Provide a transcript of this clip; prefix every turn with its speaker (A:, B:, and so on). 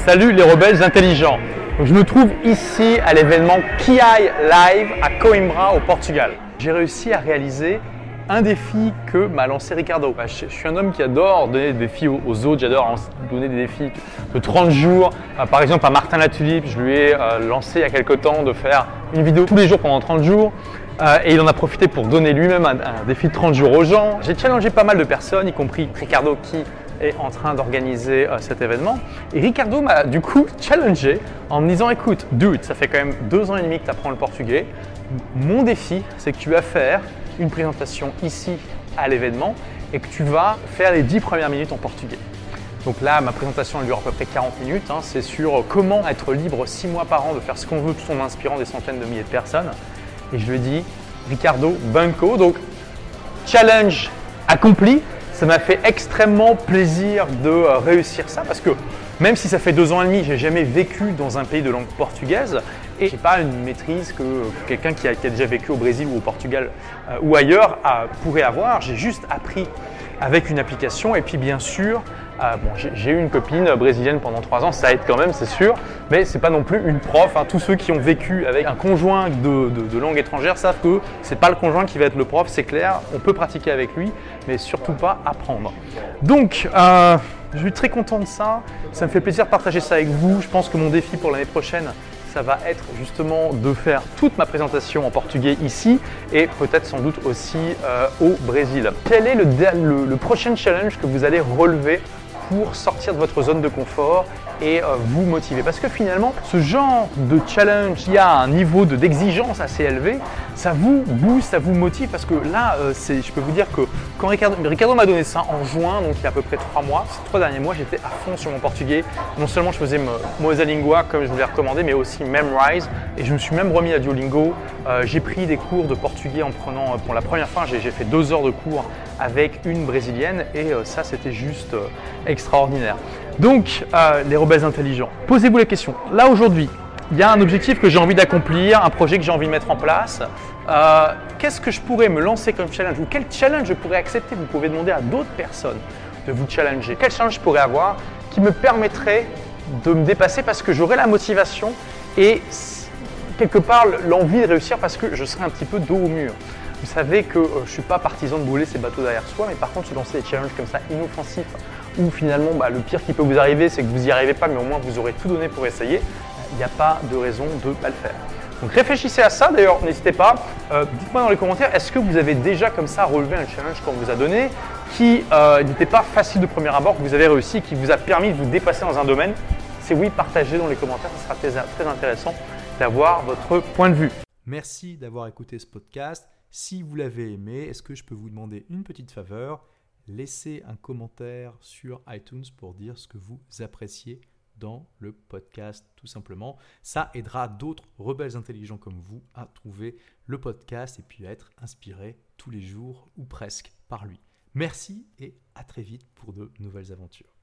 A: Salut les rebelles intelligents. Je me trouve ici à l'événement Kiai Live à Coimbra au Portugal. J'ai réussi à réaliser un défi que m'a lancé Ricardo. Je suis un homme qui adore donner des défis aux autres, j'adore donner des défis de 30 jours. Par exemple à Martin Latulippe, je lui ai lancé il y a quelques temps de faire une vidéo tous les jours pendant 30 jours. Et il en a profité pour donner lui-même un défi de 30 jours aux gens. J'ai challengé pas mal de personnes, y compris Ricardo qui est en train d'organiser cet événement. Et Ricardo m'a du coup challengé en me disant écoute, dude, ça fait quand même 2 ans et demi que tu apprends le portugais. Mon défi, c'est que tu vas faire une présentation ici à l'événement et que tu vas faire les 10 premières minutes en portugais. Donc là, ma présentation elle dure à peu près 40 minutes. C'est sur comment être libre 6 mois par an de faire ce qu'on veut tout en inspirant des centaines de milliers de personnes. Et je lui ai dit, Ricardo, banco, donc challenge accompli. Ça m'a fait extrêmement plaisir de réussir ça parce que même si ça fait 2 ans et demi, j'ai jamais vécu dans un pays de langue portugaise et j'ai pas une maîtrise que quelqu'un qui a déjà vécu au Brésil ou au Portugal ou ailleurs pourrait avoir. J'ai juste appris avec une application et puis bien sûr, j'ai eu une copine brésilienne pendant 3 ans, ça aide quand même, c'est sûr, mais c'est pas non plus une prof. Tous ceux qui ont vécu avec un conjoint de langue étrangère savent que c'est pas le conjoint qui va être le prof, c'est clair. On peut pratiquer avec lui, mais surtout pas apprendre. Donc, je suis très content de ça. Ça me fait plaisir de partager ça avec vous. Je pense que mon défi pour l'année prochaine, ça va être justement de faire toute ma présentation en portugais ici et peut-être sans doute aussi au Brésil. Quel est le prochain challenge que vous allez relever pour sortir de votre zone de confort et vous motiver? Parce que finalement, ce genre de challenge qui a un niveau d'exigence assez élevé, ça vous booste, ça vous motive parce que là, je peux vous dire que quand Ricardo m'a donné ça en juin, donc il y a à peu près 3 mois, ces 3 derniers mois, j'étais à fond sur mon portugais. Non seulement je faisais Mosalingua comme je vous l'ai recommandé, mais aussi Memrise et je me suis même remis à Duolingo. J'ai pris des cours de portugais en prenant, pour la première fois, j'ai fait 2 heures de cours avec une brésilienne et ça, c'était juste extraordinaire. Donc, les rebelles intelligents, posez-vous les questions. Là, aujourd'hui, il y a un objectif que j'ai envie d'accomplir, un projet que j'ai envie de mettre en place. Qu'est-ce que je pourrais me lancer comme challenge ou quel challenge je pourrais accepter? Vous pouvez demander à d'autres personnes de vous challenger. Quel challenge je pourrais avoir qui me permettrait de me dépasser parce que j'aurais la motivation et quelque part l'envie de réussir parce que je serai un petit peu dos au mur. Vous savez que je ne suis pas partisan de brûler ses bateaux derrière soi, mais par contre, se lancer des challenges comme ça inoffensifs où finalement le pire qui peut vous arriver, c'est que vous n'y arrivez pas, mais au moins vous aurez tout donné pour essayer, il n'y a pas de raison de ne pas le faire. Donc réfléchissez à ça, d'ailleurs n'hésitez pas, dites-moi dans les commentaires, est-ce que vous avez déjà comme ça relevé un challenge qu'on vous a donné qui n'était pas facile de premier abord, que vous avez réussi, qui vous a permis de vous dépasser dans un domaine? Si oui, partagez dans les commentaires, ça sera très intéressant d'avoir votre point de vue.
B: Merci d'avoir écouté ce podcast. Si vous l'avez aimé, est-ce que je peux vous demander une petite faveur? Laissez un commentaire sur iTunes pour dire ce que vous appréciez dans le podcast, tout simplement. Ça aidera d'autres rebelles intelligents comme vous à trouver le podcast et puis à être inspirés tous les jours ou presque par lui. Merci et à très vite pour de nouvelles aventures.